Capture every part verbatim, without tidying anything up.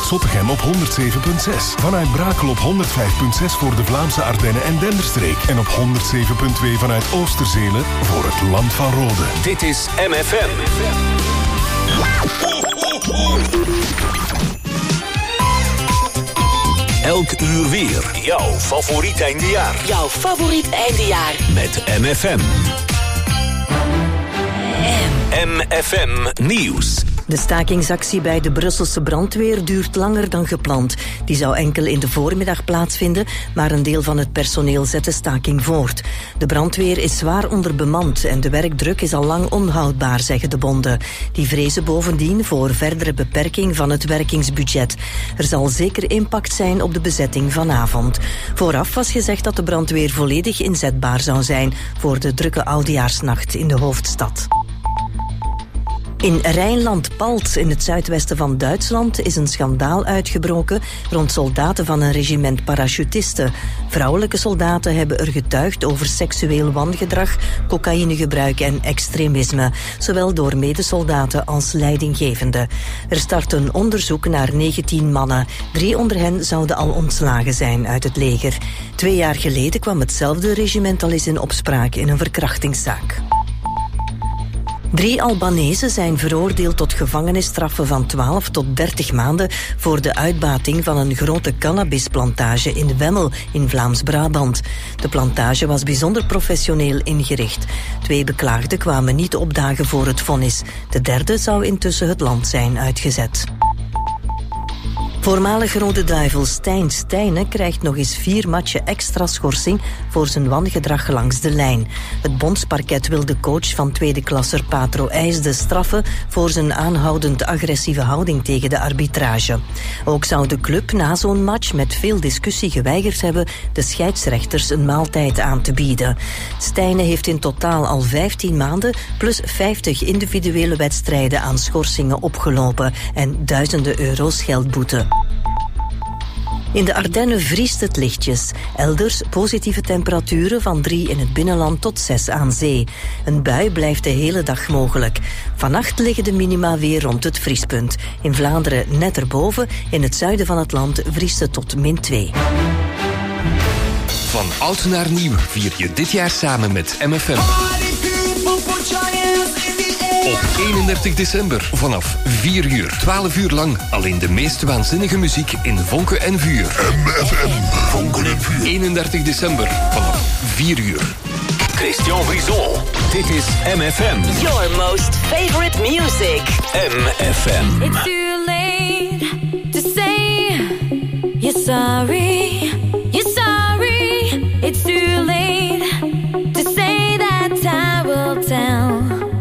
Vanuit Zottegem op honderd zeven komma zes. Vanuit Brakel op honderd vijf komma zes voor de Vlaamse Ardennen en Denderstreek. En op honderd zeven komma twee vanuit Oosterzelen voor het Land van Rode. Dit is M F M. Elk uur weer. Jouw favoriet eindejaar. Jouw favoriet eindejaar. Met M F M. M F M Nieuws. De stakingsactie bij de Brusselse brandweer duurt langer dan gepland. Die zou enkel in de voormiddag plaatsvinden, maar een deel van het personeel zet de staking voort. De brandweer is zwaar onderbemand en de werkdruk is al lang onhoudbaar, zeggen de bonden. Die vrezen bovendien voor verdere beperking van het werkingsbudget. Er zal zeker impact zijn op de bezetting vanavond. Vooraf was gezegd dat de brandweer volledig inzetbaar zou zijn voor de drukke oudejaarsnacht in de hoofdstad. In Rijnland-Palt, in het zuidwesten van Duitsland, is een schandaal uitgebroken rond soldaten van een regiment parachutisten. Vrouwelijke soldaten hebben er getuigd over seksueel wangedrag, cocaïnegebruik en extremisme, zowel door medesoldaten als leidinggevenden. Er start een onderzoek naar negentien mannen. Drie onder hen zouden al ontslagen zijn uit het leger. Twee jaar geleden kwam hetzelfde regiment al eens in opspraak in een verkrachtingszaak. Drie Albanezen zijn veroordeeld tot gevangenisstraffen van twaalf tot dertig maanden voor de uitbating van een grote cannabisplantage in Wemmel in Vlaams-Brabant. De plantage was bijzonder professioneel ingericht. Twee beklaagden kwamen niet opdagen voor het vonnis. De derde zou intussen het land zijn uitgezet. Voormalig Rode Duivel Stijn Stijnen krijgt nog eens vier matchen extra schorsing voor zijn wangedrag langs de lijn. Het bondsparket wil de coach van tweede klasser Patro IJsde straffen voor zijn aanhoudend agressieve houding tegen de arbitrage. Ook zou de club na zo'n match met veel discussie geweigerd hebben de scheidsrechters een maaltijd aan te bieden. Stijnen heeft in totaal al vijftien maanden plus vijftig individuele wedstrijden aan schorsingen opgelopen en duizenden euro's geldboete. In de Ardennen vriest het lichtjes. Elders positieve temperaturen van drie in het binnenland tot zes aan zee. Een bui blijft de hele dag mogelijk. Vannacht liggen de minima weer rond het vriespunt. In Vlaanderen net erboven, in het zuiden van het land vriest het tot min twee. Van oud naar nieuw vier je dit jaar samen met M F M. Op eenendertig december vanaf vier uur, twaalf uur lang. Alleen de meest waanzinnige muziek in vonken en vuur. M F M, vonken en vuur. eenendertig december vanaf vier uur. Christian Brison, dit is M F M. Your most favorite music. M F M. It's too late to say you're sorry, you're sorry. It's too late to say that I will tell.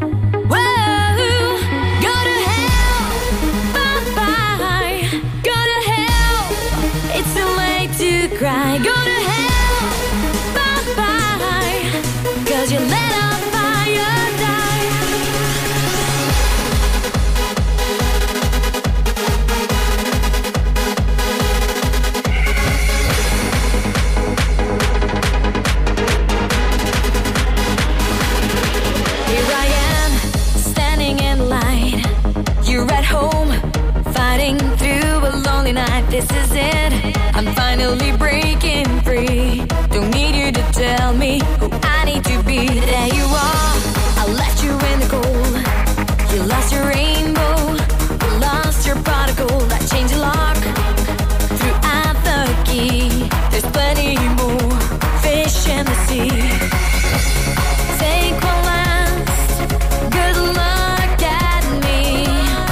Cry, go to hell, bye bye, 'cause you let a fire die. Here I am, standing in light. You're at home, fighting through a lonely night. This is it. I'm finally breaking free. Don't need you to tell me who I need to be. There you are, I left you in the cold. You lost your rainbow, you lost your prodigal. I changed the lock, threw out the key. There's plenty more fish in the sea. Take one last good look at me,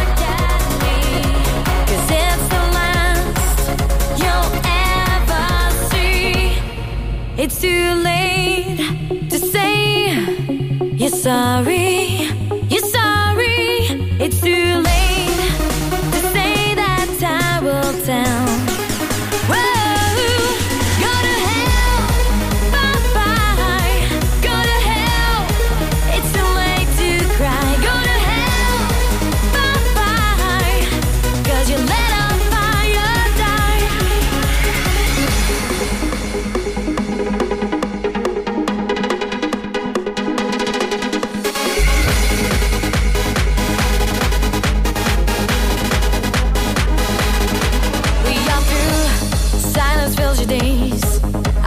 'cause it's the last you'll ever see. It's too late to say you're sorry, you're sorry. It's too late to say that I will tell.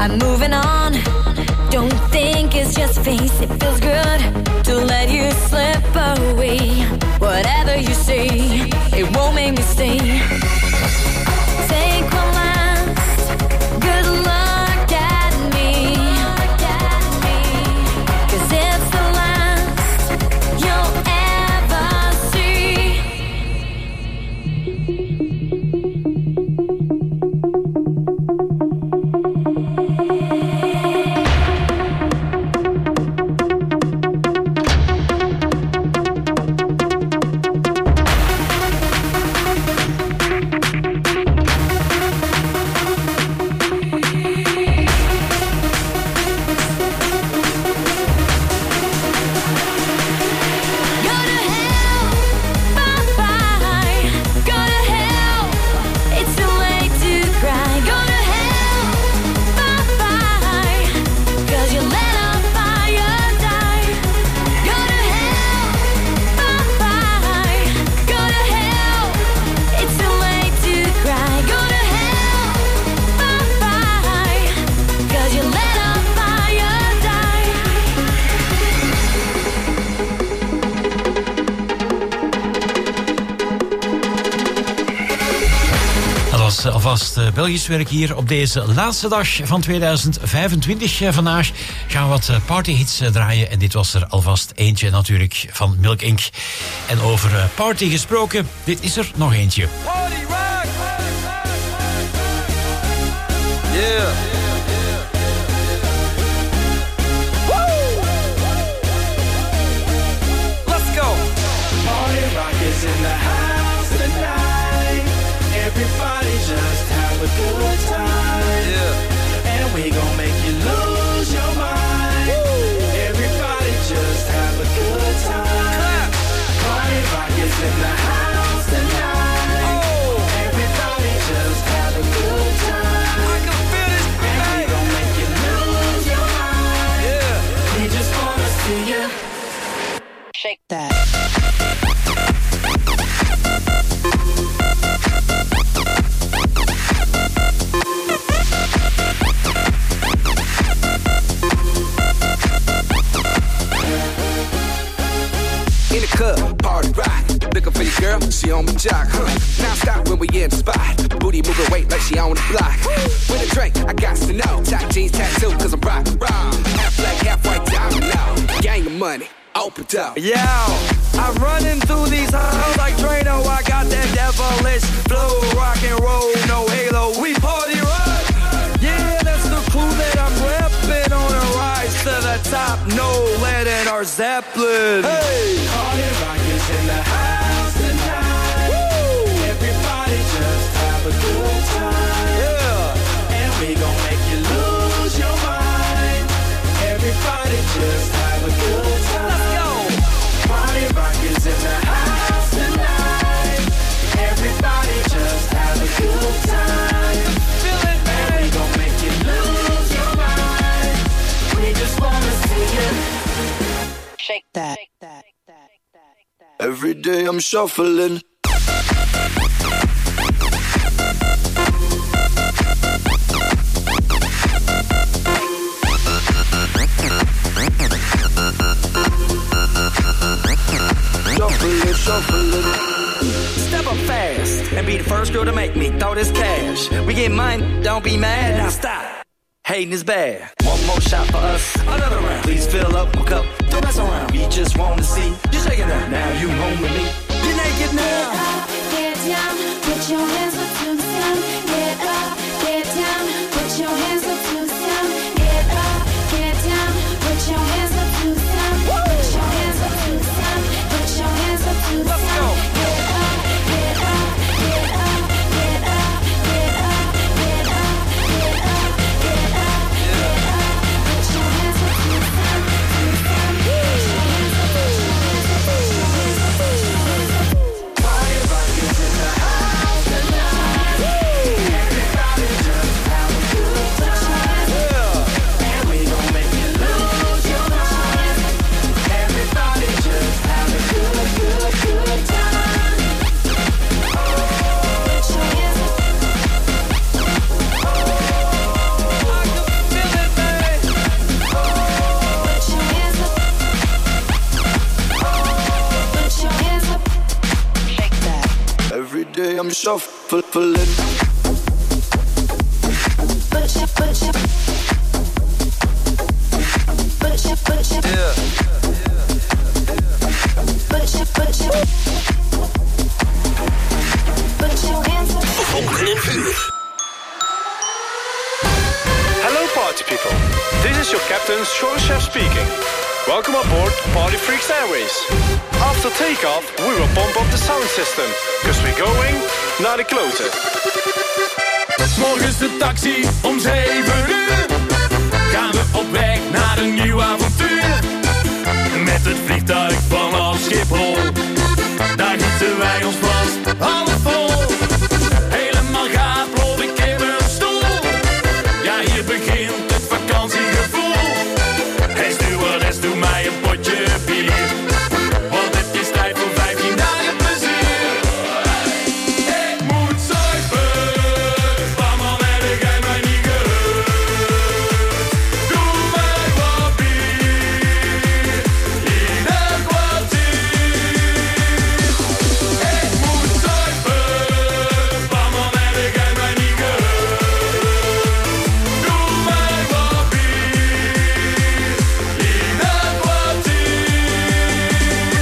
I'm moving on. Don't think it's just face. It feels good to let you slip away. Whatever you say, it won't make me stay. Take one last good look at me, 'cause it's the last you'll ever see. Alvast uh, Belgisch werk hier op deze laatste dag van tweeduizend vijfentwintig. Uh, vandaag gaan we wat uh, partyhits uh, draaien. En dit was er alvast eentje natuurlijk van Milk Inc. En over uh, party gesproken, dit is er nog eentje. Party rock! Yeah! Woo! Let's go! Party rock is in the house tonight. Everybody just have a good time. Yeah. And we gon' make you lose your mind. Woo. Everybody just have a good time. Clap. Party rock is in the house tonight. Oh. Everybody just have a good time. I can feel this. And we gon' make you lose your mind. Yeah. We just wanna see you shake that. In the club, party rock. Looking for your girl, she on my jock, huh? Now stop when we in the spot. Booty moving weight like she on the block. With a drink, I got to know. Tight jeans tattoo, cause I'm rock, rock. Half black, half white diamond now. Gang of money, open up. Yo, I'm running through these halls like Drano. I got that devilish flow, rock and roll, no halo. We party rock. Yeah, that's the crew that I'm repping on a rise to the top. No lead in our Zeppelin. Hey, party rock is in the house tonight. Woo! Everybody just have a good time. Yeah, and we gon' make you lose your mind. Everybody just have a good time. Let's go. Party rock is in the house tonight. Everybody just have a good time. Feel it, man. And we gon' make you lose your mind. We just wanna see you shake that. Every day I'm shuffling. Shuffling, shuffling. Step up fast and be the first girl to make me throw this cash. We get mine, don't be mad, now stop. Hating is bad. One more shot for us, another round. Please fill up my cup, don't mess around. We just wanna see you shaking that. Now you home with me. You're naked now. Get up, get down, put your hands up to the sun. Get up, get down, put your hands up to the sun. Get up, get down, put your hands up to the sun. Put your hands up to the sun. Put your hands up to the sun. Get up, get up, get up, get up, get up, get up, get up, get up, get up. Put your hands up to the sun. Party rock is in the house tonight. I'm shuffling. Yeah. Vonken en Vuur. Hello party people, this is your captain Shore Chef speaking. Welcome aboard Party Freaks Airways. After takeoff, we will pump up the sound system, cause we're going naar de kloten. Morgens de taxi om zeven uur. Gaan we op weg naar een nieuw avontuur. Met het vliegtuig vanaf Schiphol. Daar gieten wij ons vast half vol. Helemaal gaaf loop ik in mijn stoel. Ja, hier begint het vakantiegevoel. Hey stewardess, doe mij een potje bier. Want het is tijd voor vijftien dagen plezier. Ik moet zuipen. Mama, heb jij mij niet gehoord? Doe mij wat bier. In een kwartier. Ik moet zuipen. Mama, heb jij mij niet gehoord? Doe mij wat bier. In een kwartier.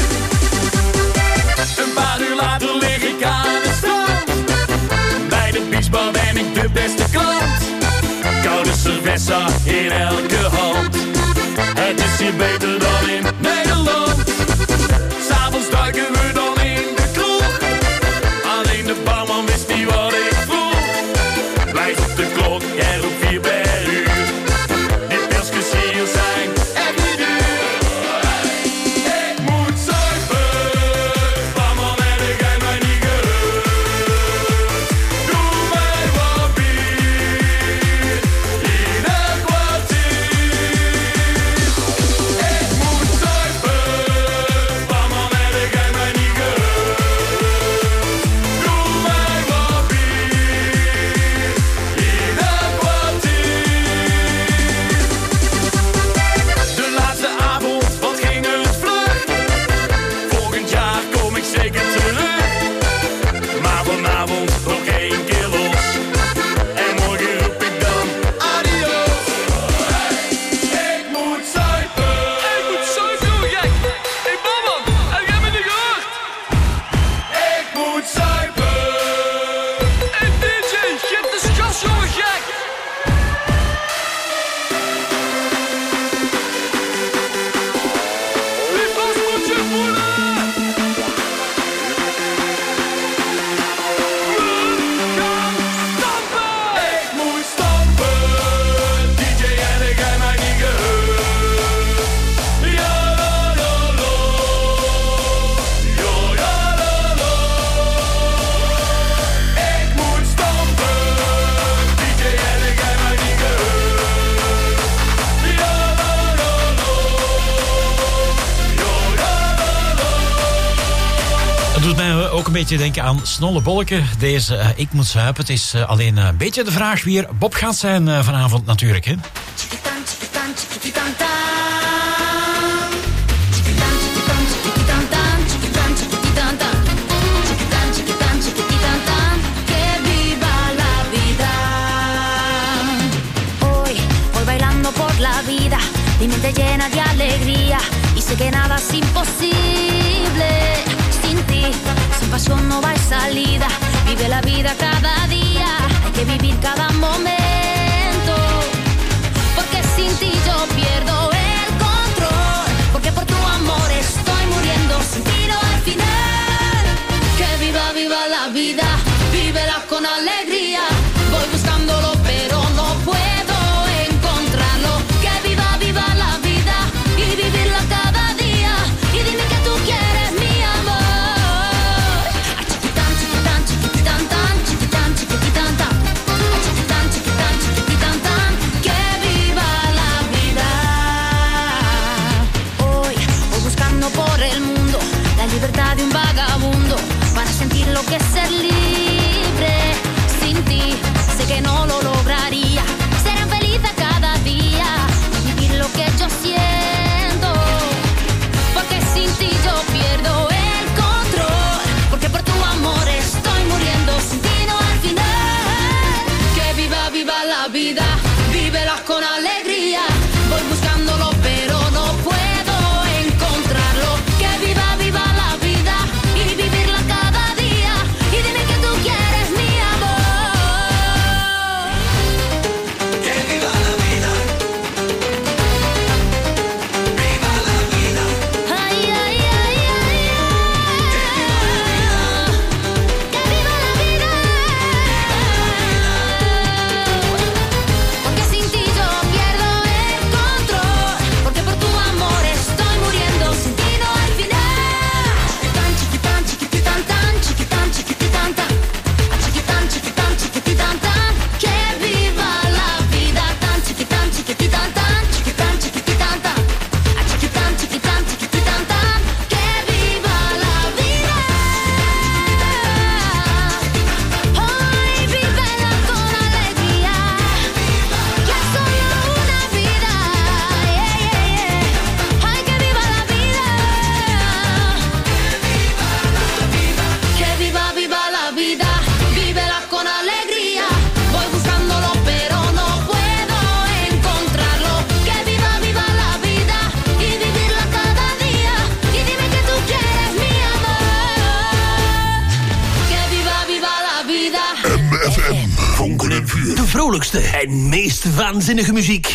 Een paar uur later lig ik aan het strand. Bij de beachbar ben ik de beste klant. Koude cerveza in elke hand. Het is hier beter dan in Nederland. S'avonds duiken we dan in de kroeg. Alleen de barman wist niet wat ik vroeg. Blijf op de klok en roep vier per uur. Dit pilsjes hier zijn echt niet duur. Ik moet zuipen. Barman, heb jij mij niet gehoord? Doe mij wat bier. In een kwartier. Ik moet zuipen. Barman, heb jij mij niet gehoord? Doe mij wat bier. In een kwartier. De laatste avond, wat ging het vlug? Volgend jaar kom ik zeker terug. Maar vanavond nog één keer los. En morgen roep ik dan adios. Ik moet zuipen. Ik moet zuipen, gek. Hey barman, heb jij me niet gehoord? Ik moet zuipen. Hey D J, geef de gas, jongen, gek. Wie pas moet je voelen? Ik moet stampen. D J, heb jij mij niet gehoord? Ja, la, la, la. Ja, ja, la, la. Ik moet stampen. D J, heb jij mij niet gehoord? Ja, la, la, la. Ja, ja, la, la. Het doet mij ook een beetje denken aan Snolle Bolleke. Deze uh, Ik moet zuipen. Het is uh, alleen uh, een beetje de vraag wie er Bob gaat zijn uh, vanavond natuurlijk. Hè? Chiquitan, chiquitan, chiquitan, tan. Chiquitan, chiquitan, chiquitan, tan. Chiquitan, chiquitan, tan. Chiquitan, chiquitan, chiquitan, tan. Que viva la vida. Hoy voy bailando por la vida. Mi mente llena de alegría. Y sé que nada es imposible. Sin ti, sin pasión no hay salida. Vive la vida cada día. Hay que vivir cada momento. Porque sin ti yo pierdo el control. Porque por tu amor estoy muriendo. Sin ti no hay final. Que viva, viva la vida. Vívela con alegría. Voy buscándolo pero no puedo encontrarlo. Que viva, viva la vida. Y vivirla cada día. Y dime que tú quieres mi amor. Ay, chiquitán, chiquitán, chiquitán, tan, chiquitán. en vuur. De vrolijkste en meest waanzinnige muziek.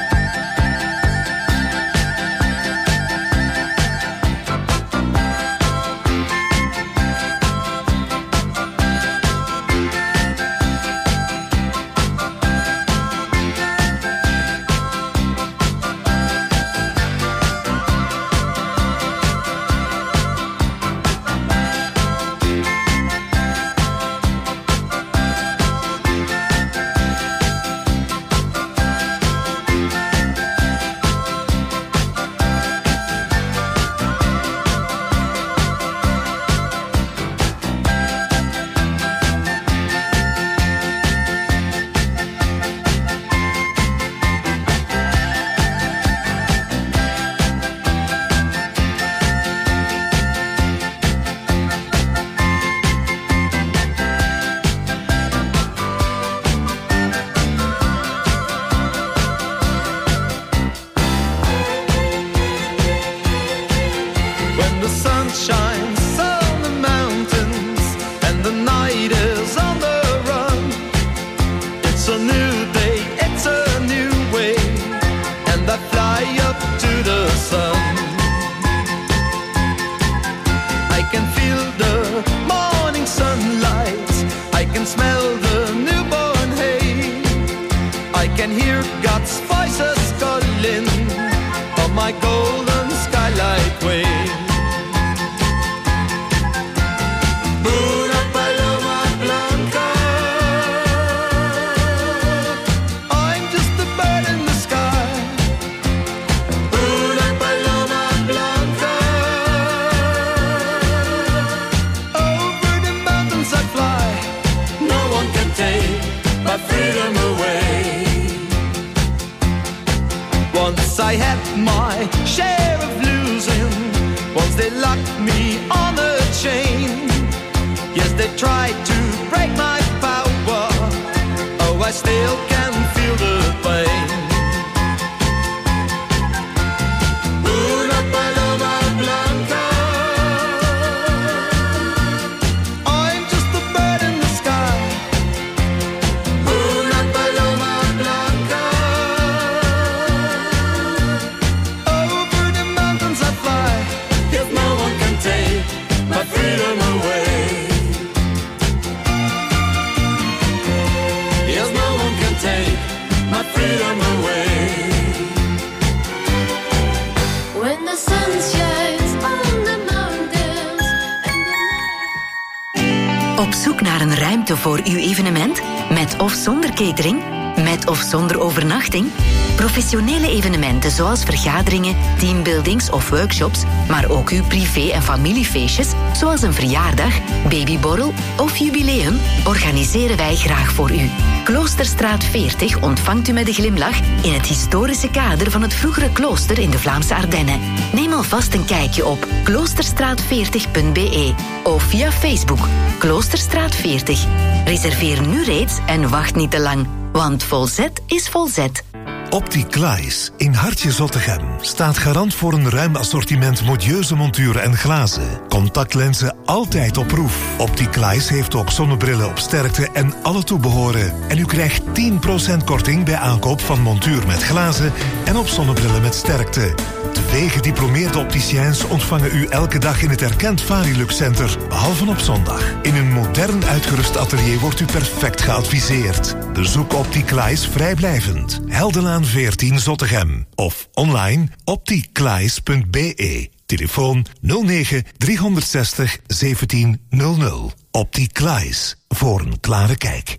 Op zoek naar een ruimte voor uw evenement? Met of zonder catering? Met of zonder overnachting? Professionele evenementen zoals vergaderingen, teambuildings of workshops, maar ook uw privé- en familiefeestjes, zoals een verjaardag, babyborrel of jubileum, organiseren wij graag voor u. Kloosterstraat veertig ontvangt u met een glimlach in het historische kader van het vroegere klooster in de Vlaamse Ardennen. Neem alvast een kijkje op kloosterstraat veertig punt b e of via Facebook Kloosterstraat veertig. Reserveer nu reeds en wacht niet te lang, want Volzet is Volzet. Opticlies in Hartje Zottegem staat garant voor een ruim assortiment modieuze monturen en glazen. Contactlenzen altijd op proef. Opticlies heeft ook zonnebrillen op sterkte en alle toebehoren. En u krijgt tien procent korting bij aankoop van montuur met glazen en op zonnebrillen met sterkte. Twee gediplomeerde opticiens ontvangen u elke dag in het erkend Varilux Center, behalve op zondag. In een modern uitgerust atelier wordt u perfect geadviseerd. Bezoek Opticlies vrijblijvend. Heldenlaan veertien Zottegem. Of online opticlies punt b e. Telefoon nul negen driehonderdzestig zeventien nul nul. Opticlies. Voor een klare kijk.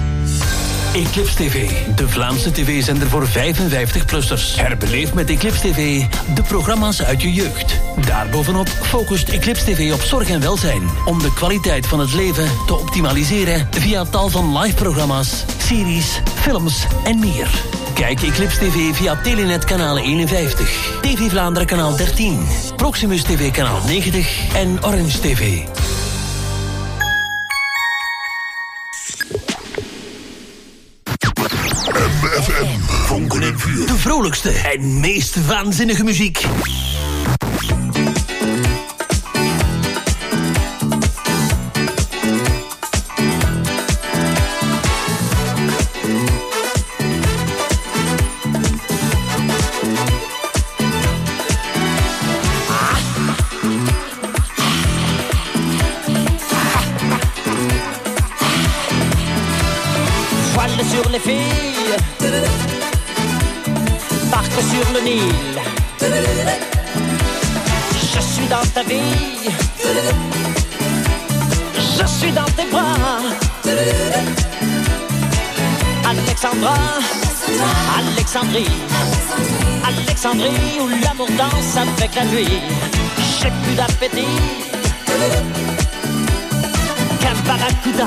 Eclipse T V, de Vlaamse tv-zender voor vijfenvijftig-plussers. Herbeleef met Eclipse T V de programma's uit je jeugd. Daarbovenop focust Eclipse T V op zorg en welzijn, om de kwaliteit van het leven te optimaliseren via tal van live-programma's, series, films en meer. Kijk Eclipse T V via Telenet kanaal eenenvijftig, T V Vlaanderen kanaal dertien, Proximus T V kanaal negentig en Orange T V. M F M, vonken en vuur. De vrolijkste en meest waanzinnige muziek. Voile sur les filles, barque sur le Nil. Je suis dans ta vie, je suis dans tes bras. Alexandra, Alexandrie, Alexandrie où l'amour danse avec la nuit. J'ai plus d'appétit qu'un barracuda.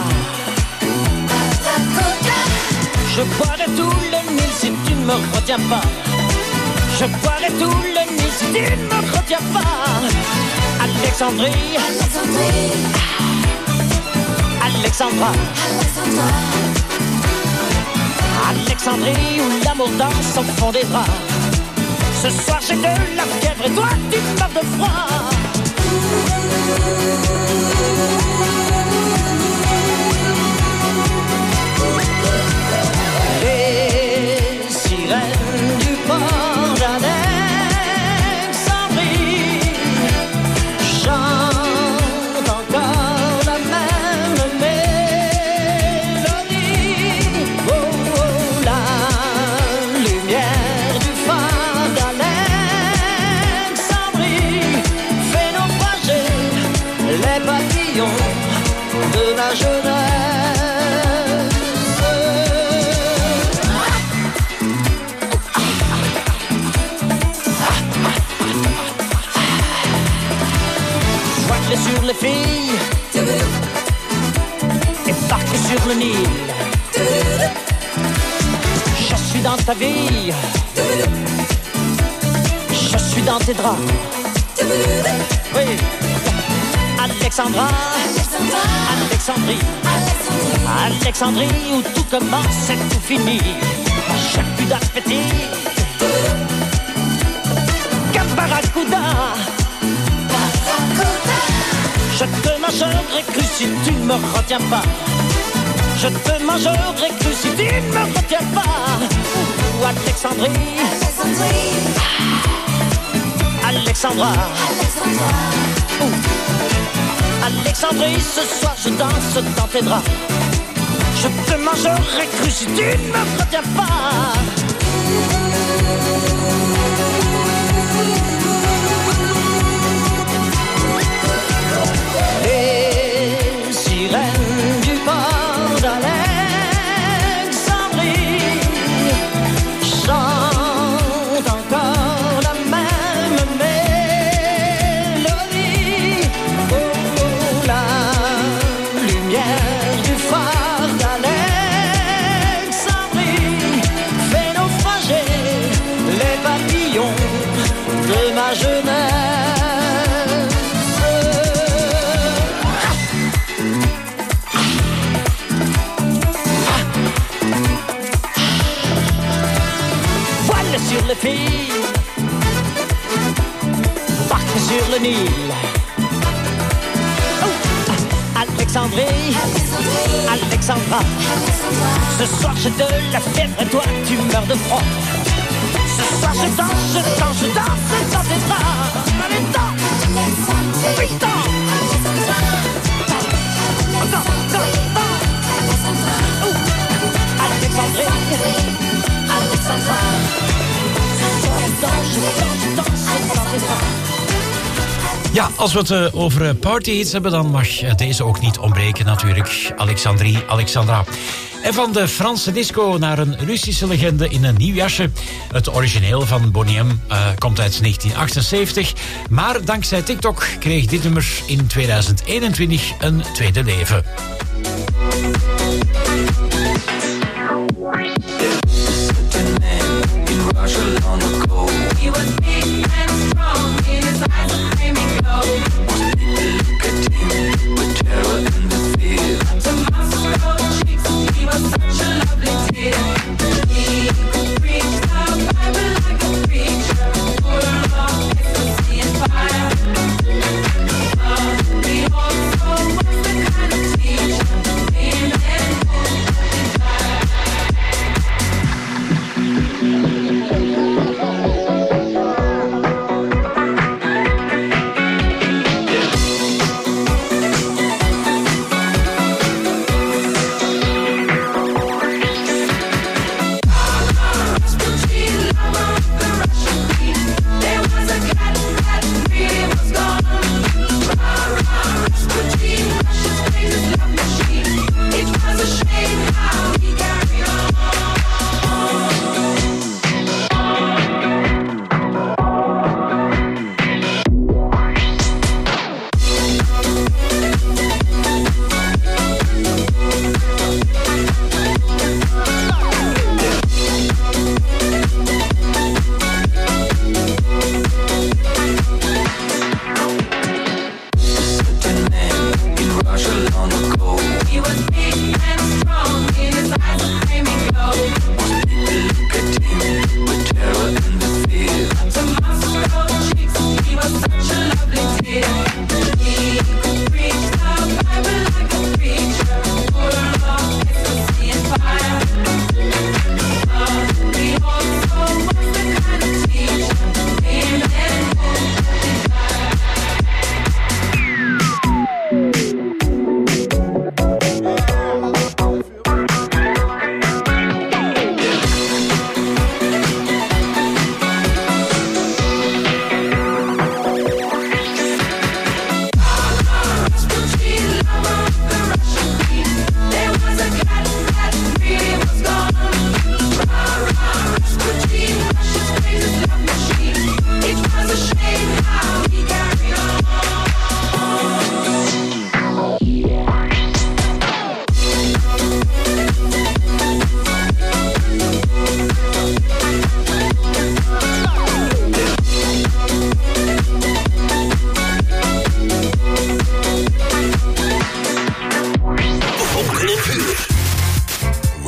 Je boirai tout le Nil si tu ne me retiens pas. Je boirai tout le Nil si tu ne me retiens pas. Alexandrie, Alexandra, Alexandrie où l'amour danse au fond des draps. Ce soir j'ai de la fièvre et toi tu meurs de froid. Les sirènes du port d'Alexandrie chantent encore la même mélodie. Oh, oh, la lumière du phare d'Alexandrie fait naufrager les papillons de la jeunesse. Sur les filles et barque sur le Nil. Je suis dans ta vie, je suis dans tes draps. Oui, Alexandra, Alexandrie, Alexandrie où tout commence et tout finit. J'ai plus d'appétit qu'un barracuda. Je te mangerai cru si tu ne me retiens pas. Je te mangerai cru si tu ne me retiens pas. Ou Alexandrie, Alexandra, Ouh. Alexandrie, ce soir je danse dans tes draps. Je te mangerai cru si tu ne me retiens pas. Les sirènes du port d'Alexandrie chantent encore la même mélodie. Oh, oh, la lumière du phare d'Alexandrie fait naufrager les papillons de ma jeunesse. Sur les filles, barque sur le Nil. Oh, Alexandrie, Alexandra, ce soir j'ai de la fièvre et toi tu meurs de froid. Ce soir je danse, je danse, je danse dans tes bras. Allez, danse, oui, danse. Danse, danse, danse. Oh, Alexandrie, Alexandra. Ja, als we het uh, over partyhits hebben, dan mag uh, deze ook niet ontbreken natuurlijk. Alexandrie, Alexandra. En van de Franse disco naar een Russische legende in een nieuw jasje. Het origineel van Boney M uh, komt uit negentien achtenzeventig. Maar dankzij TikTok kreeg dit nummer in tweeduizend eenentwintig een tweede leven. On the go. He was big and strong, in his eyes a flaming glow. Most people look at him with terror and the fear. The monster of cheeks, he was such a lovely dear. He could preach the Bible like a preacher, full of ecstasy and fire. But he also was the kind of teacher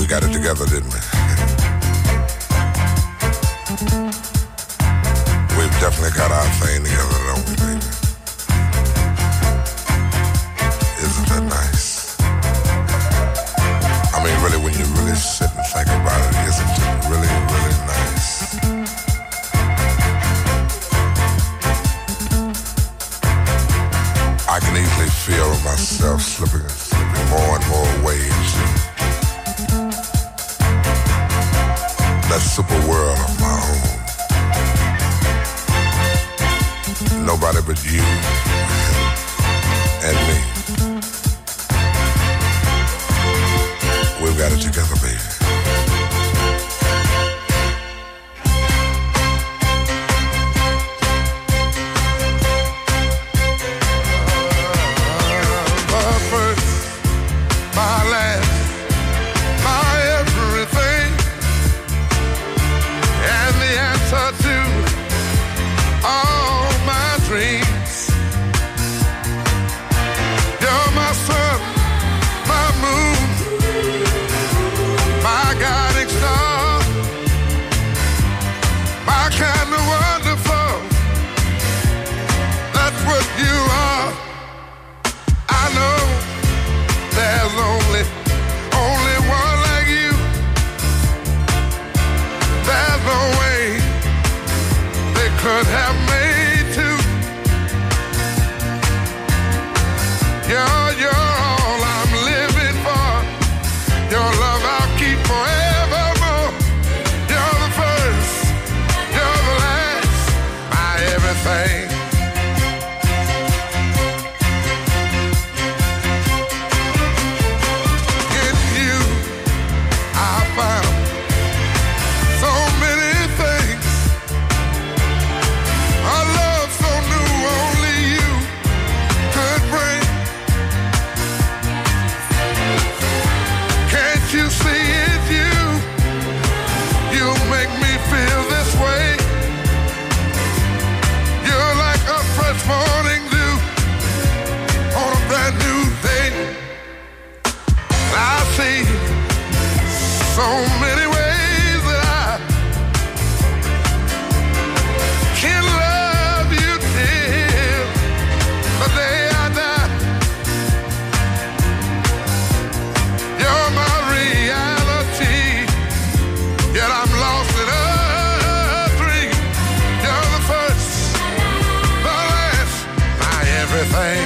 got it together, didn't we? We've definitely got our thing together, don't we, baby? Isn't that nice? I mean, really, when you really sit and think about it, isn't it really, really nice? I can easily feel myself slipping, slipping more and more waves in that super world of my own. Nobody but you and me. We've got it together, baby. Could have made two. You're, you're all I'm living for. Your love I'll keep forevermore. You're the first, you're the last, my everything. In you, I found so many things. A love so new, only you could bring. Can't you see it's you? You make me feel this way. You're like a fresh morning dew on a brand new day. I see so many ways that I can love you till the day I die. You're my reality, yet I'm lost in a dream. You're the first, the last, my everything.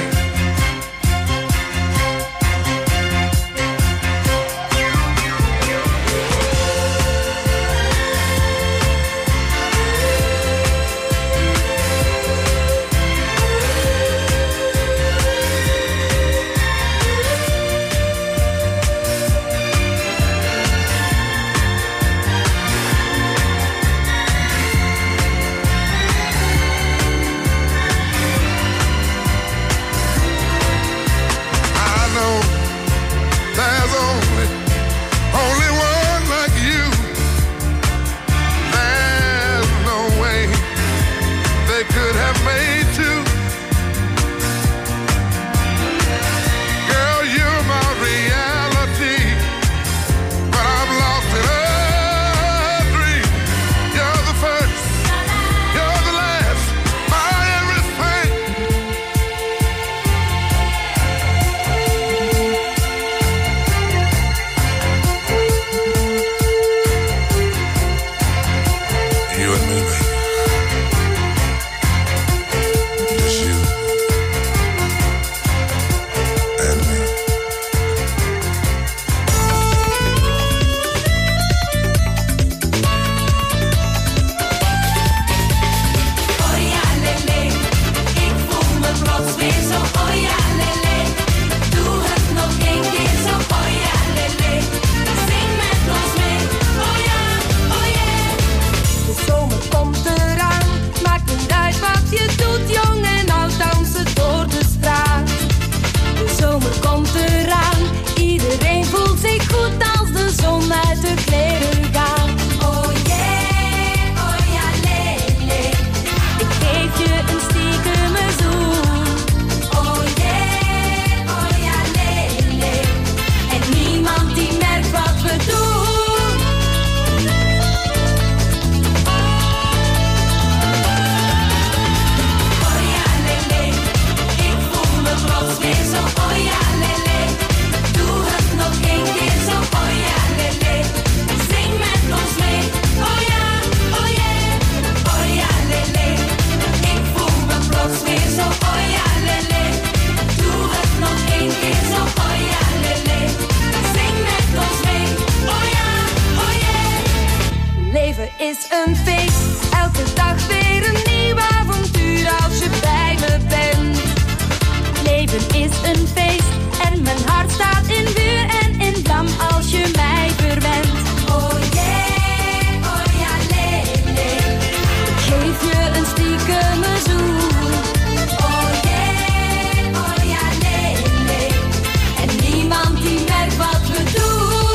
is een feest. Elke dag weer een nieuw avontuur als je bij me bent. Leven is een feest en mijn hart staat in vuur en in vlam als je mij verwendt. Oh yeah, oh ja, nee, nee. Ik geef je een stiekeme zoen. Oh yeah, oh ja, nee, nee. En niemand die merkt wat we doen.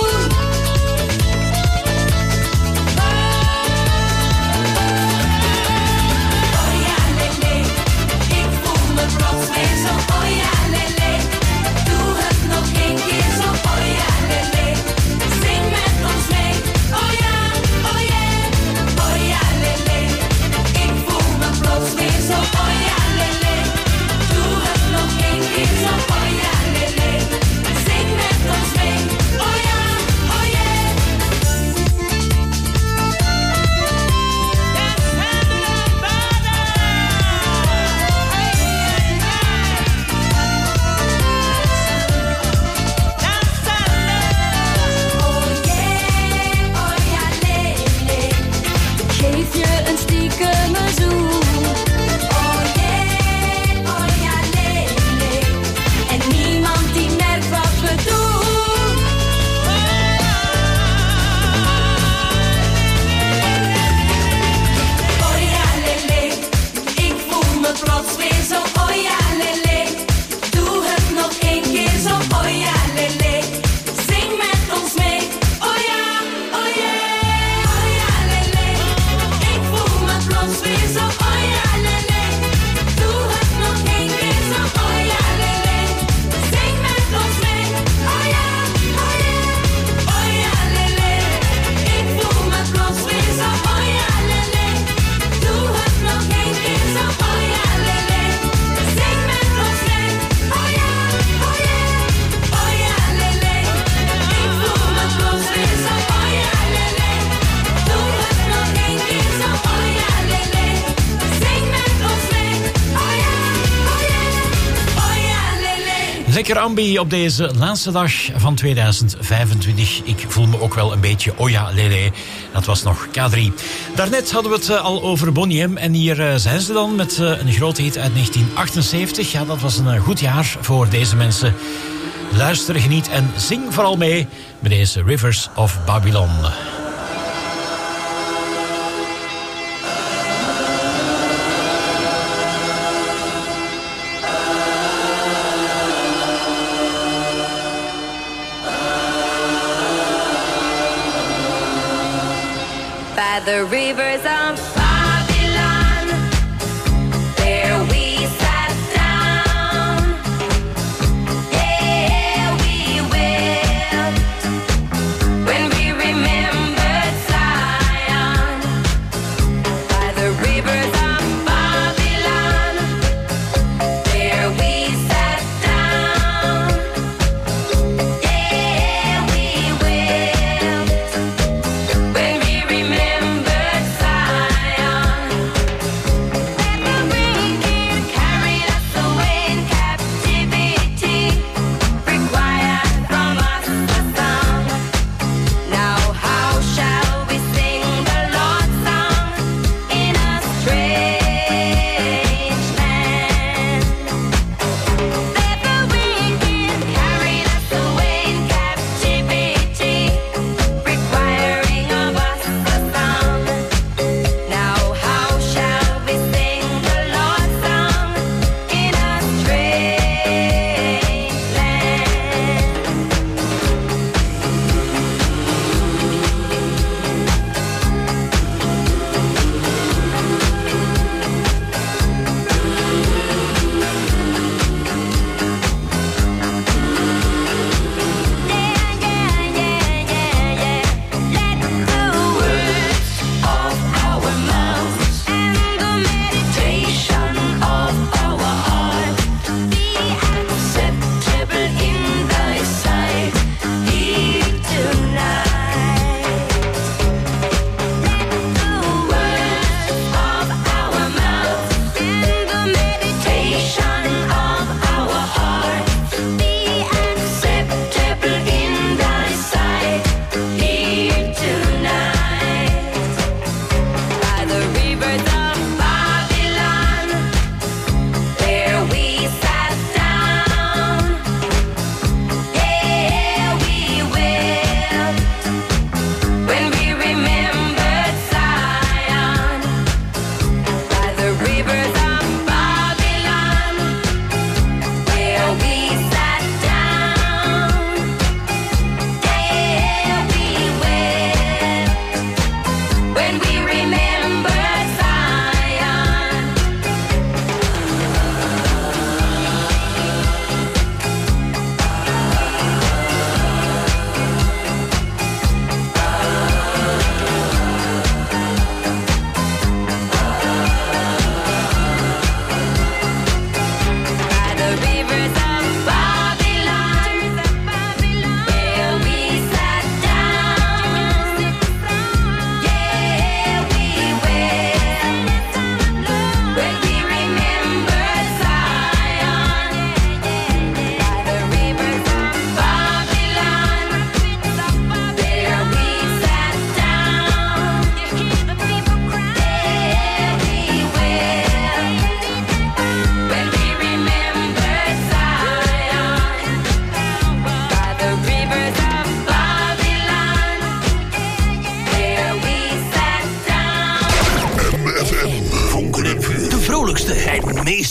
Oh ja, nee, nee. Ik voel me plots weer zo. Oh ja, nee, nee. Doe het nog één keer zo. Oh ja, nee, nee. Zing met ons mee. Oh ja, oh yeah. Oh ja, nee, nee. Ik voel me plots weer zo. Oh ja, nee, nee. Doe het nog één keer zo. Oh ja, nee, nee. Zing met ons mee. Oh ja, oh yeah. Geef je een stiekeme zoen. Oh yeah, oh ja, nee, nee. En niemand die merkt wat we doen. Oh ja, nee, nee. Ik voel me plots weer zo. Oh ja, nee, nee. Doe het nog één keer zo. Oh ja, nee, nee. Zing met ons mee. Oh ja, oh yeah. Oh ja, nee, nee. Ik voel me plots weer zo. Oh ja, nee, nee. Doe het nog één keer zo. Oh ja, nee, nee. Zing met ons mee. Oh ja, oh yeah. Oh ja, nee, nee. Ik voel me plots weer zo. Oh ja, nee, nee. Doe het nog één keer zo. Oh ja, nee, nee. Zing met ons mee. Oh ja, oh yeah. Oh ja, nee, nee. Ik voel me plots weer zo. Oh ja, nee, nee. Doe het nog één keer zo. Oh ja, nee, nee. Zing met ons mee. Oh ja, oh yeah. Oh ja, nee, nee. Lekker ambi op deze laatste dag van tweeduizend vijfentwintig. Ik voel me ook wel een beetje oh ja, lele. Dat was nog K drie. Daarnet hadden we het uh, al over Boney M. En hier uh, zijn ze dan met uh, een grote hit uit negentien achtenzeventig. Ja, dat was een uh, goed jaar voor deze mensen. Luister, geniet en zing vooral mee met deze Rivers of Babylon. By the rivers of Babylon, there we sat down. Yeah, we wept when we remembered Zion. By the rivers of Babylon, there we sat down. Yeah, we wept when we remembered Zion.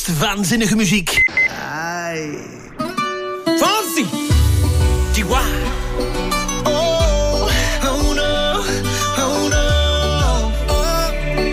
meest waanzinnige muziek. Ai. Fancy! Chihuahua. Oh, oh no, oh no. Oh.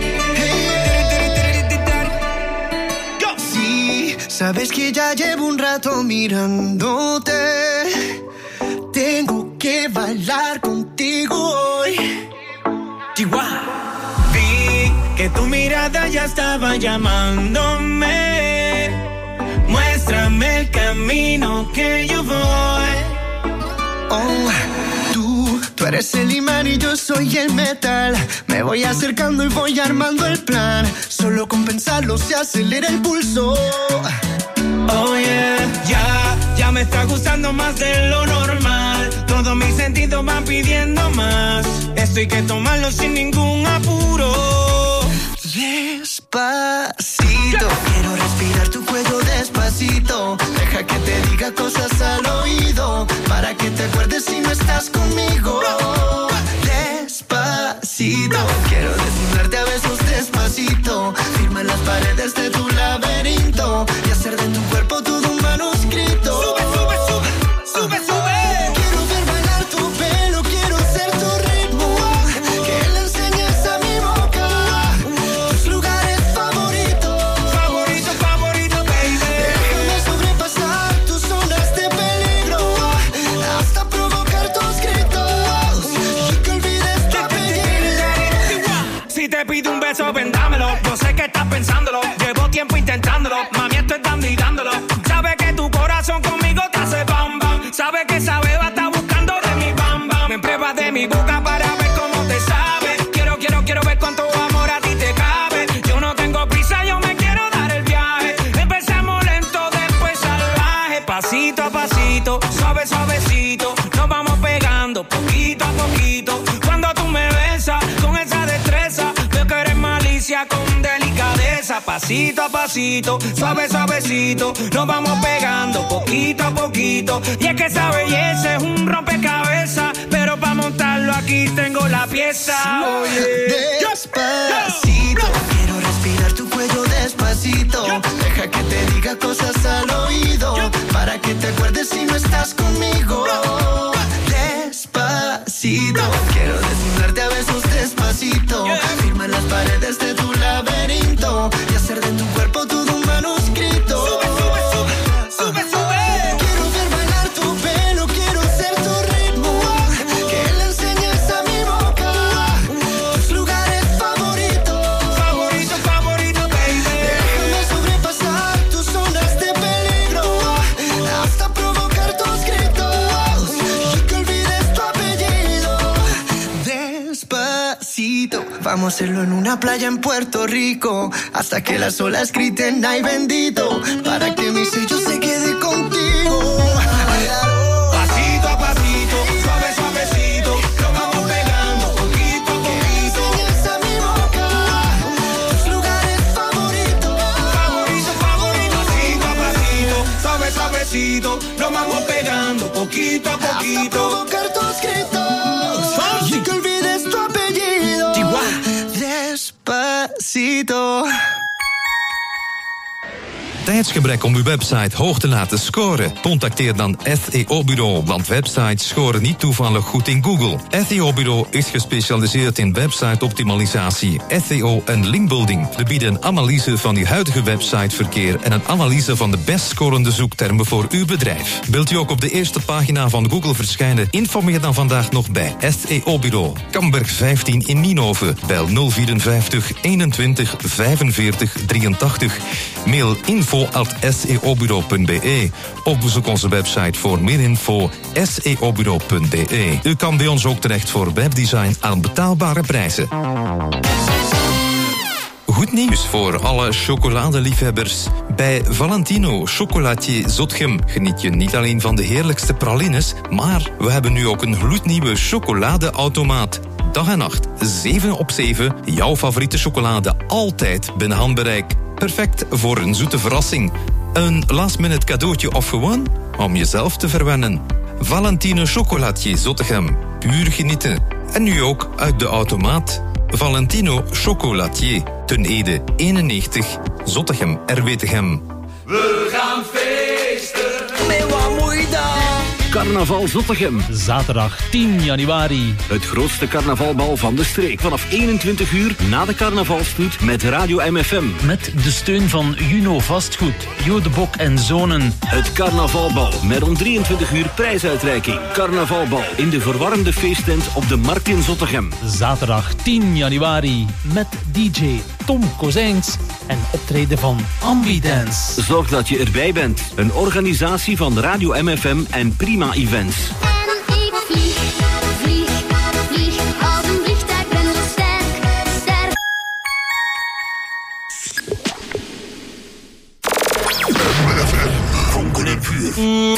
Hey. Go. Sí, sabes que ya llevo un rato mirándote. Tengo que bailar contigo hoy. Chihuahua. Vi que tu mirada ya estaba llamándome. Muéstrame el camino que yo voy. Oh, tú, tú eres el imán y yo soy el metal. Me voy acercando y voy armando el plan. Solo con pensarlo se acelera el pulso. Oh yeah, ya, ya me está gustando más de lo normal. Todos mis sentidos van pidiendo más. Esto hay que tomarlo sin ningún apuro. Despacito, quiero respirar tu cuello despacito. Deja que te diga cosas al oído, para que te acuerdes si no estás conmigo. Despacito, quiero desnudarte a besos despacito. Firma en las paredes de tu laberinto y hacer de tu cuerpo todo un manuscrito. Sube, sube, sube, sube, sube. Quiero ver bailar tu pelo, quiero ser tu ritmo. Que le enseñes a mi boca tus lugares favoritos. Favorito, favorito, baby. Déjame sobrepasar tus zonas de peligro hasta provocar tus gritos y que olvides tu apellido. Si te pido un beso, vendámelo. Yo sé que estás pensándolo. Llevo tiempo intentándolo. Mami, estoy dando y dándolo. Sabes que tu corazón conmigo te hace bam bam. Sabes que esa beba está buscando de mi bam bam. Me pruebas de mi boca para ver cómo te sabe. Quiero, quiero, quiero ver cuánto amor a ti te cabe. Yo no tengo prisa, yo me quiero dar el viaje. Empezamos lento, después salvaje. Pasito a pasito, suave, suavecito. Nos vamos pegando poquito a poquito. Cuando tú me besas con esa destreza, veo que eres malicia con delicadeza. Pasito a pasito, suave, suavecito. Nos vamos pegando poquito a poquito. Y es que esa belleza es un rompecabezas, pero para montarlo aquí tengo la pieza. Oye, despacito, quiero respirar tu cuello despacito. Deja que te diga cosas al oído, para que te acuerdes si no estás conmigo. Despacito, quiero desnudarte a besos despacito. Firma en las paredes de tu laberinto y hacer de tu cuerpo todo un manuscrito. Sube, sube, sube, sube, sube. Quiero ver bailar tu pelo, quiero ser tu ritmo. Que le enseñes a mi boca tus lugares favoritos. Favorito, favorito, baby. Déjame sobrepasar tus zonas de peligro hasta provocar tus gritos y que olvides tu apellido. Despacito, vamos a hacerlo en una playa en Puerto Rico hasta que las olas griten ay bendito, para que mi sello se quede contigo. Pasito a pasito, suave, suavecito. Nos vamos pegando poquito a poquito. Enseñas a mi boca tus lugares favoritos. Favorito, favorito. Pasito a pasito, suave, suavecito. Nos vamos pegando poquito a Hasta poquito. provocar tus gritos y que olvides tu apellido. Despacito. Tijdsgebrek om uw website hoog te laten scoren? Contacteer dan S E O-bureau, want websites scoren niet toevallig goed in Google. S E O-bureau is gespecialiseerd in website-optimalisatie, S E O en linkbuilding. We bieden een analyse van uw huidige websiteverkeer en een analyse van de best scorende zoektermen voor uw bedrijf. Wilt u ook op de eerste pagina van Google verschijnen? Informeer dan vandaag nog bij S E O-bureau. Kamberg vijftien in Nienhoven. Bel nul vierenvijftig eenentwintig vijfenveertig drieëntachtig. Mail info at s e o bureau punt b e. Of bezoek onze website voor meer info s e o bureau punt b e. U kan bij ons ook terecht voor webdesign aan betaalbare prijzen. Goed nieuws voor alle chocoladeliefhebbers. Bij Valentino Chocolatier Zotgem geniet je niet alleen van de heerlijkste pralines, maar we hebben nu ook een gloednieuwe chocoladeautomaat. Dag en nacht, zeven op zeven, jouw favoriete chocolade altijd binnen handbereik. Perfect voor een zoete verrassing. Een last-minute cadeautje of gewoon om jezelf te verwennen. Valentino Chocolatier Zottegem. Puur genieten. En nu ook uit de automaat. Valentino Chocolatier. Ten Ede eenennegentig, Zottegem, R W Tegem. We gaan feesten. Nee, wat moet je dan? Carnaval Zottegem. Zaterdag tien januari. Het grootste carnavalbal van de streek. Vanaf eenentwintig uur na de carnavalstoet met Radio M F M. Met de steun van Juno Vastgoed, Jo de Bok en Zonen. Het carnavalbal met om drieëntwintig uur prijsuitreiking. Carnavalbal in de verwarmde feesttent op de Markt in Zottegem. Zaterdag tien januari met D J Tom Kozijns en optreden van Ambidance. Zorg dat je erbij bent. Een organisatie van Radio M F M en Prima Events. En ik vlieg, vlieg, vlieg als een vliegtuig, ben zo sterk, sterk. Vonken en vuur.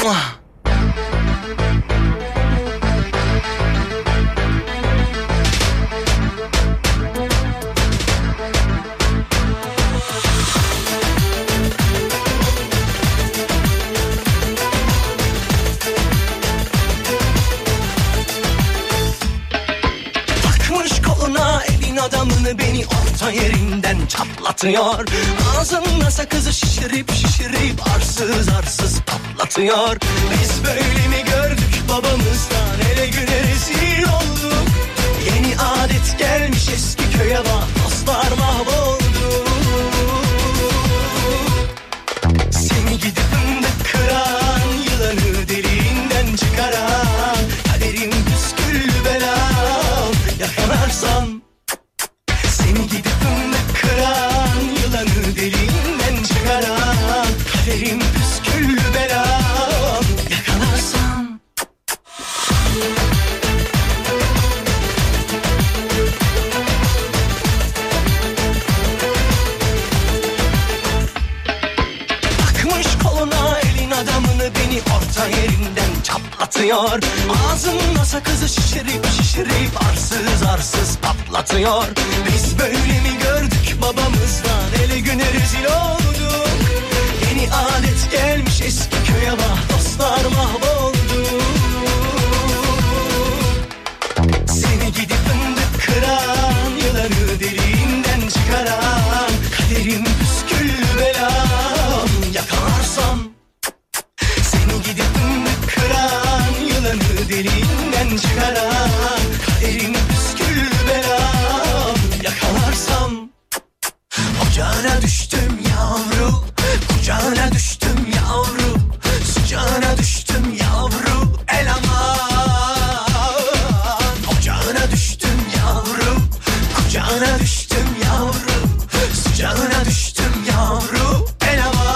Adamını beni orta yerinden çatlatıyor. Ağzında sakızı şişirip şişirip arsız arsız patlatıyor. Biz böyle mi gördük babamızdan, ele güne rezil olduk. Yeni adet gelmiş eski köye bak, dostlar mahvoldu. Seni gidip fındık kıran, yılanı deliğinden çıkaran, kaderim püsküllü belam, yakalarsam. Seni gidip fındık kıran, yılanı deliğinden çıkaran, kaderim püsküllü belam, yakalarsam. Takmış koluna elin adamını, beni orta yerinden çatlatıyor. Ağzında sakızı şişirip şişirip arsız arsız patlatıyor. Biz böyle mi gördük babamızdan, ele güne rezil olduk. Yeni adet gelmiş eski köye bak, dostlar mahvoldu. Seni gidip fındık kıran, yılanı deliğinden çıkaran, kaderim püsküllü belam, yakalarsam. Seni gidip fındık kıran, yılanı deliğinden çıkaran, kaderim püsküllü belam, yakalarsam. Ocağına düştüm yavru, kucağına düştüm yavru, sıcağına düştüm yavru, el aman. Ocağına düştüm yavru, kucağına düştüm yavru, sıcağına düştüm yavru, el aman.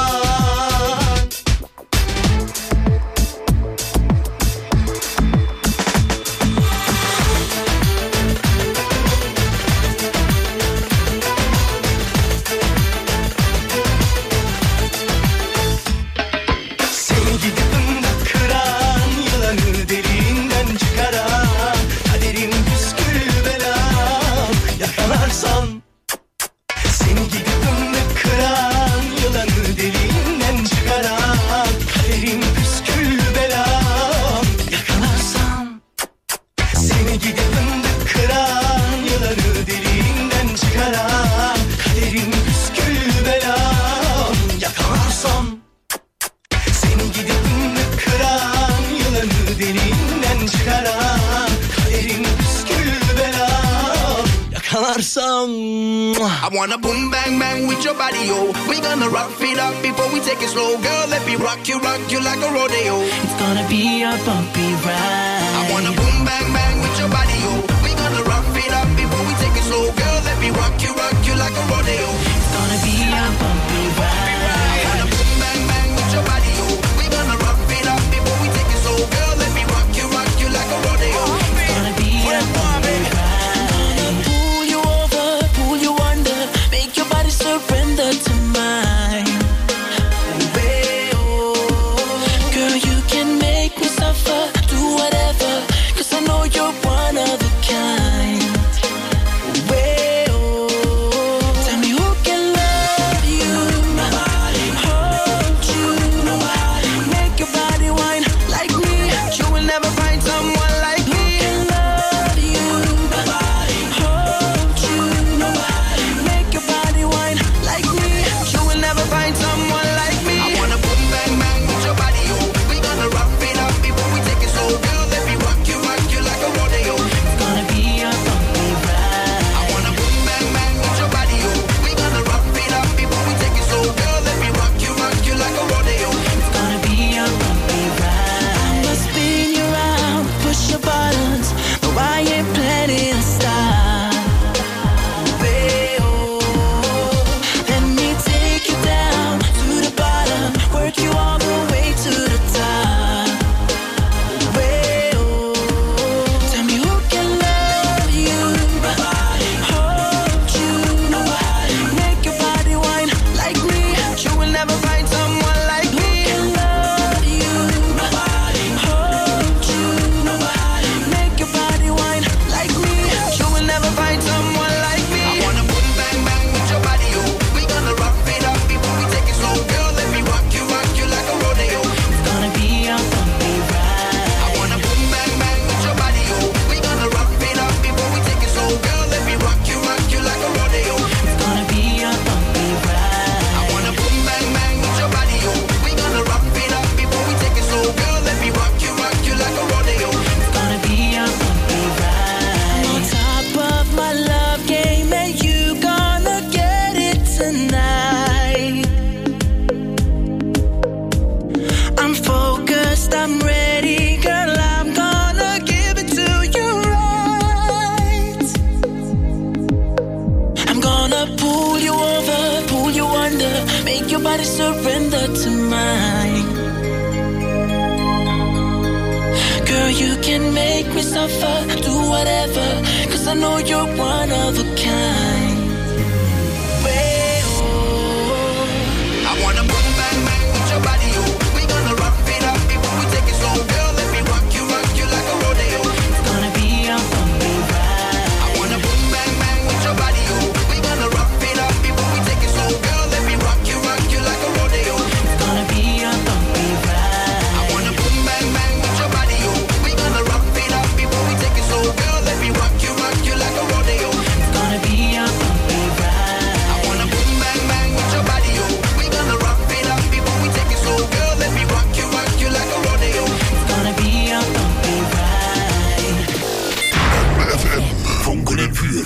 Seni gidip fındık kıran, yılanı deliğinden çıkaran, kaderim püsküllü belam, yakalarsam. Seni gidip fındık kıran, yılanı deliğinden çıkaran, kaderim püsküllü belam, yakalarsam. Seni gidip fındık kıran, yılanı deliğinden çıkaran, kaderim püsküllü belam, yakalarsam. Seni gidip fındık kıran, yılanı deliğinden çıkaran, kaderim püsküllü belam, yakalarsam. I wanna boom bang bang with your body, yo. We gonna rock it up before we take it slow. Girl, let me rock you, rock you like a rodeo. It's gonna be a bumpy ride. I wanna boom bang bang with your body, yo. We gonna rock it up before we take it slow. Girl, let me rock you, rock you like a rodeo. It's gonna be a bumpy ride. I wanna boom bang bang with your body, yo. We gonna rock it up before we take it slow. Girl, let me rock you, rock you like a rodeo. It's gonna be a bumpy ride. Pull you over, pull you under, make your body surrender to mine. Oh, babe, oh. Girl, you can make me suffer, do whatever word to mine. Girl, you can make me suffer, do whatever, cause I know you're one of a kind. Way, oh. I wanna boom bang bang with your body, oh. We gonna rock it up before we take it slow. Girl, let me rock you, rock you like a rodeo. It's gonna be a bumpy ride. I wanna boom bang bang with your body, oh. We gonna rock it up before we take it slow. Girl, let me rock you, rock you like a rodeo. It's gonna be a bumpy ride. I wanna boom bang bang with your body, oh. We gonna rock it up before we take it slow. Girl, let me rock you, rock you like a rodeo. It's gonna be a bumpy ride. I wanna boom bang bang with your body, oh. We gonna rock it up before we take it slow. Girl, let me rock you, rock you like a rodeo. It's gonna be a bumpy ride. F M, Funken en Vuur.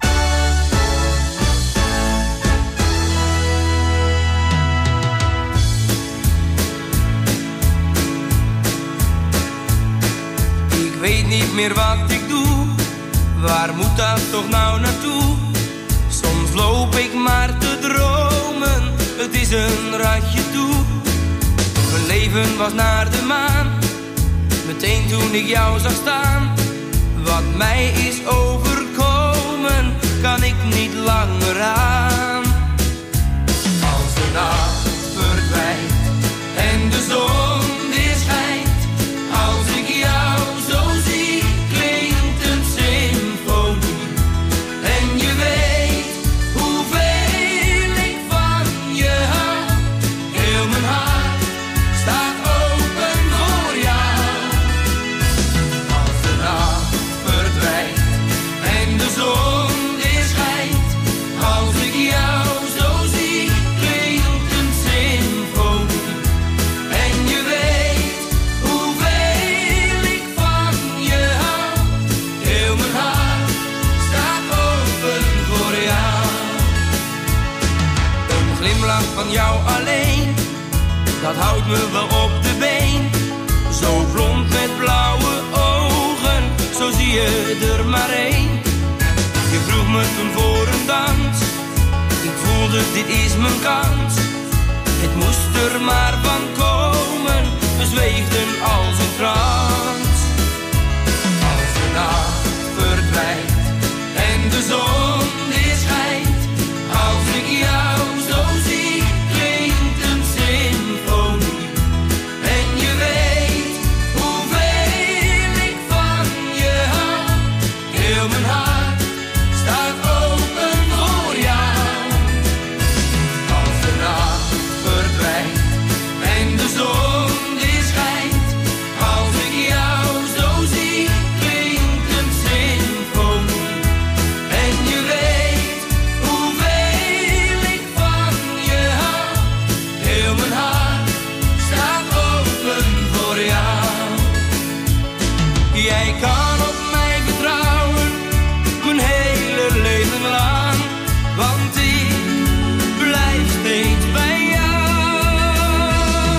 Ik weet niet meer wat ik doe, waar moet dat toch nou naartoe? Soms loop ik maar te dromen, het is een ratje toe. Mijn leven was naar de maan, meteen toen ik jou zag staan. Wat mij is overkomen, kan ik niet langer aan. Als de nacht verdwijnt en de zon weer schijnt, als ik jou zo zie, klinkt een symfonie. En je weet hoeveel ik van je hou. Heel mijn hart staat open voor jou. Als de nacht verdwijnt en de zon weer schijnt, als ik jou zo zie, klinkt een symfonie. En je weet hoeveel ik van je hou. Heel mijn hart staat open voor jou. Een glimlach van jou alleen, dat houdt me wel op de been. Zo blond met blauwe ogen, zo zie je er maar één. Je vroeg me toen voor een dans, ik voelde dit is mijn kans. Het moest er maar van komen, we zweefden als een trance. Als de nacht verdwijnt en de zon weer schijnt, als ik jou zo zie, klinkt een symfonie. En je weet hoeveel ik van je hou. Heel mijn hart staat open voor jou. Als de nacht verdwijnt en de zon weer schijnt, als ik jou zo zie, klinkt een symfonie. En je weet hoeveel ik van je hou. Heel mijn hart staat open voor jou. Jij kan op mij vertrouwen, mijn hele leven lang, want ik blijf steeds bij jou.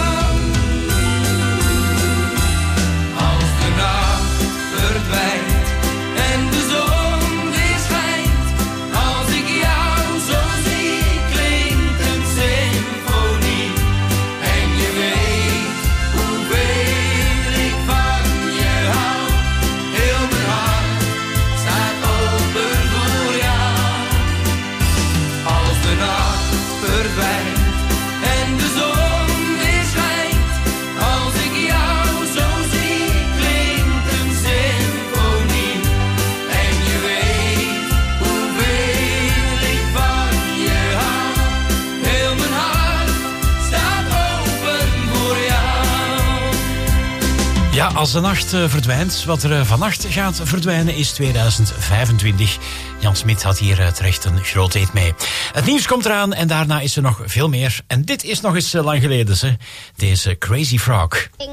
Als de nacht verdwijnt en de zon weer schijnt, als ik jou zo zie, klinkt een symfonie. En je weet hoeveel ik van je hou. Heel mijn hart staat open voor jou. Als de nacht verdwijnt en de zon weer schijnt, als ik jou zo zie, klinkt een symfonie. En je weet hoeveel ik van je hou. Heel mijn hart staat open voor jou. Ja, als de nacht uh, verdwijnt, wat er uh, vannacht gaat verdwijnen is tweeduizend vijfentwintig. Jan Smit had hier uh, terecht een groot eet mee. Het nieuws komt eraan en daarna is er nog veel meer. En dit is nog eens uh, lang geleden, ze. Deze Crazy Frog.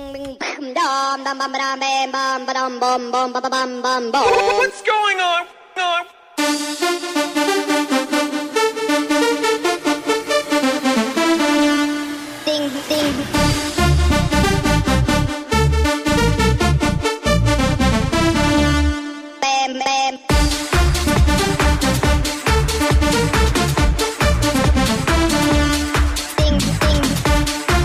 What's going on? Ding, ding. Bam, bam. Ding, ding.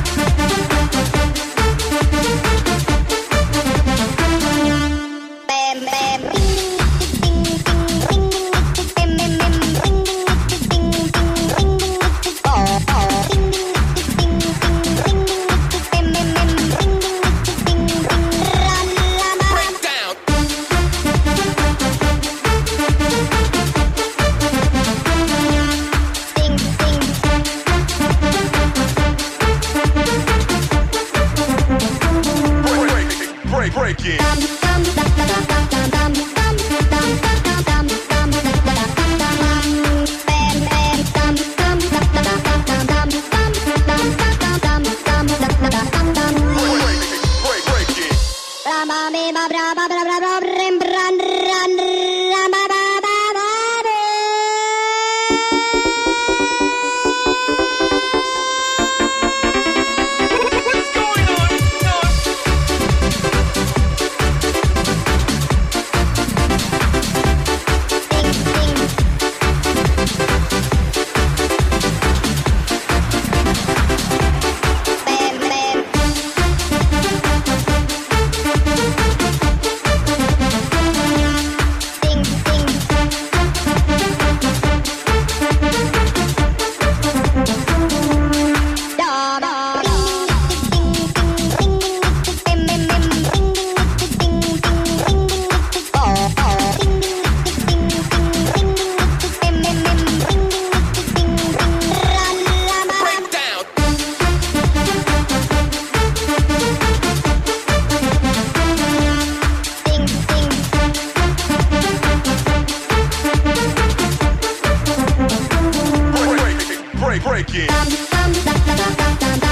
break in.